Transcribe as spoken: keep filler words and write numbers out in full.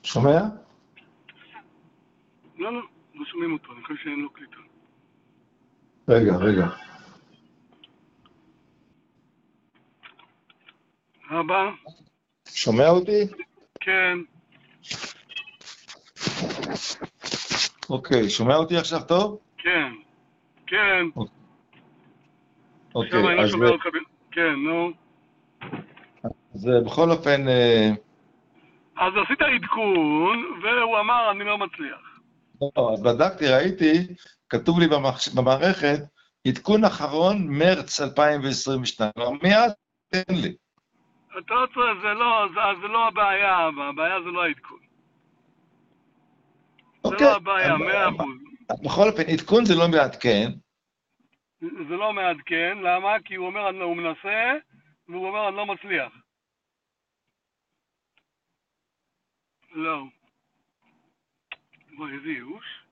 שומע? לא, לא, לא שומעים אותו, אני חושב שאין לו קליטה. רגע, רגע. הבא? שומע אותי? כן. אוקיי, שומע אותי עכשיו טוב? כן. כן. עכשיו אוקיי, אני לא אז, שומע אותך ב... כן, נו. אז בכל אופן, אה, אז עשית עדכון, והוא אמר, אני לא מצליח. לא, אז בדקתי, ראיתי, כתוב לי במח... במערכת, עדכון אחרון, מרץ אלפיים עשרים ושתיים. מאז אין לי. אתה לא צריך, זה לא, זה, זה לא הבעיה, הבעיה זה לא העדכון. זה אוקיי, לא הבעיה, מאה אחוז. בכל אופן, עדכון זה לא מעדכן. זה לא מעדכן, למה? כי הוא אומר, הוא מנסה, והוא אומר, אני לא מצליח. לא. בואי, איזה ייאוש.